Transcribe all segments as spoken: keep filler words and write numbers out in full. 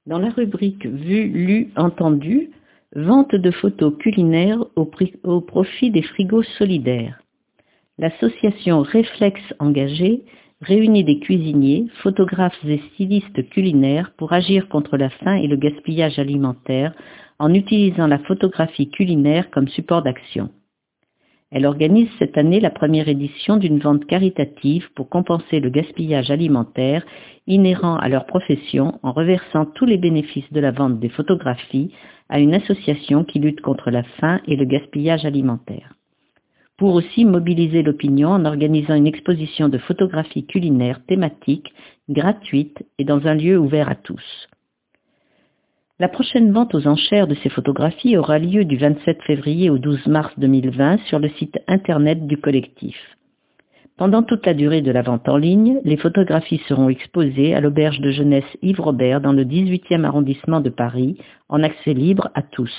Dans la rubrique Vu, lu, entendu, vente de photos culinaires au, prix, au profit des frigos solidaires. L'association Réflexe Engagé réunit des cuisiniers, photographes et stylistes culinaires pour agir contre la faim et le gaspillage alimentaire en utilisant la photographie culinaire comme support d'action. Elle organise cette année la première édition d'une vente caritative pour compenser le gaspillage alimentaire inhérent à leur profession en reversant tous les bénéfices de la vente des photographies à une association qui lutte contre la faim et le gaspillage alimentaire. Pour aussi mobiliser l'opinion en organisant une exposition de photographies culinaires thématiques, gratuite et dans un lieu ouvert à tous. La prochaine vente aux enchères de ces photographies aura lieu du vingt-sept février au douze mars deux mille vingt sur le site internet du collectif. Pendant toute la durée de la vente en ligne, les photographies seront exposées à l'auberge de jeunesse Yves Robert dans le dix-huitième arrondissement de Paris, en accès libre à tous.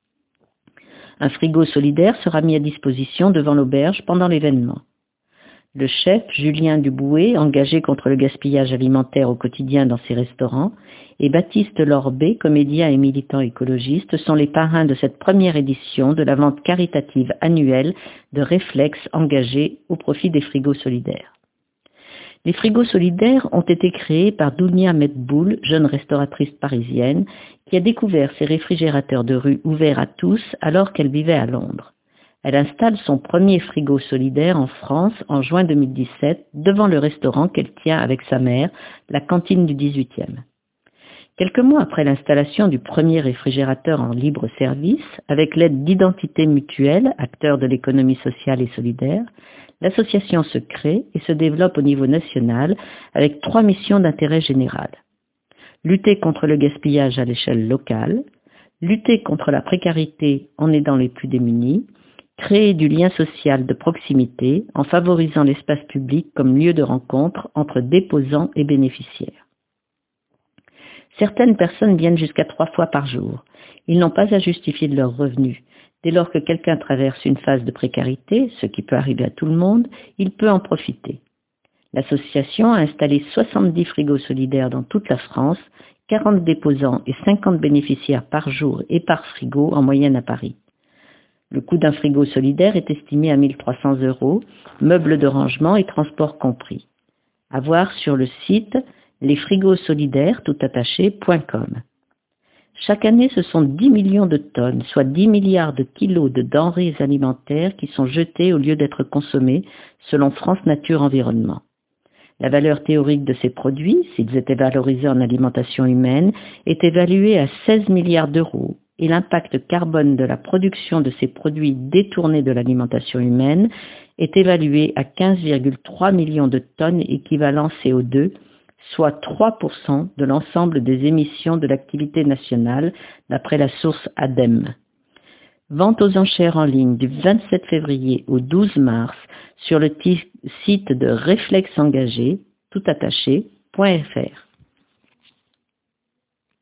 Un frigo solidaire sera mis à disposition devant l'auberge pendant l'événement. Le chef Julien Duboué, engagé contre le gaspillage alimentaire au quotidien dans ses restaurants, et Baptiste Lorbet, comédien et militant écologiste, sont les parrains de cette première édition de la vente caritative annuelle de Réflexe Engagé au profit des frigos solidaires. Les frigos solidaires ont été créés par Dounia Medboul, jeune restauratrice parisienne, qui a découvert ces réfrigérateurs de rue ouverts à tous alors qu'elle vivait à Londres. Elle installe son premier frigo solidaire en France en juin deux mille dix-sept devant le restaurant qu'elle tient avec sa mère, la cantine du dix-huitième. Quelques mois après l'installation du premier réfrigérateur en libre service, avec l'aide d'Identité Mutuelle, acteur de l'économie sociale et solidaire, l'association se crée et se développe au niveau national avec trois missions d'intérêt général. Lutter contre le gaspillage à l'échelle locale, lutter contre la précarité en aidant les plus démunis, créer du lien social de proximité en favorisant l'espace public comme lieu de rencontre entre déposants et bénéficiaires. Certaines personnes viennent jusqu'à trois fois par jour. Ils n'ont pas à justifier de leurs revenus. Dès lors que quelqu'un traverse une phase de précarité, ce qui peut arriver à tout le monde, il peut en profiter. L'association a installé soixante-dix frigos solidaires dans toute la France, quarante déposants et cinquante bénéficiaires par jour et par frigo en moyenne à Paris. Le coût d'un frigo solidaire est estimé à mille trois cents euros, meubles de rangement et transport compris. À voir sur le site lesfrigosolidaires tout attaché point com. Chaque année, ce sont dix millions de tonnes, soit dix milliards de kilos de denrées alimentaires qui sont jetées au lieu d'être consommées, selon France Nature Environnement. La valeur théorique de ces produits, s'ils étaient valorisés en alimentation humaine, est évaluée à seize milliards d'euros. Et l'impact carbone de la production de ces produits détournés de l'alimentation humaine est évalué à quinze virgule trois millions de tonnes équivalent C O deux, soit trois pour cent de l'ensemble des émissions de l'activité nationale, d'après la source ADEME. Vente aux enchères en ligne du vingt-sept février au douze mars sur le site de Réflexe Engagé, tout attaché, point F R.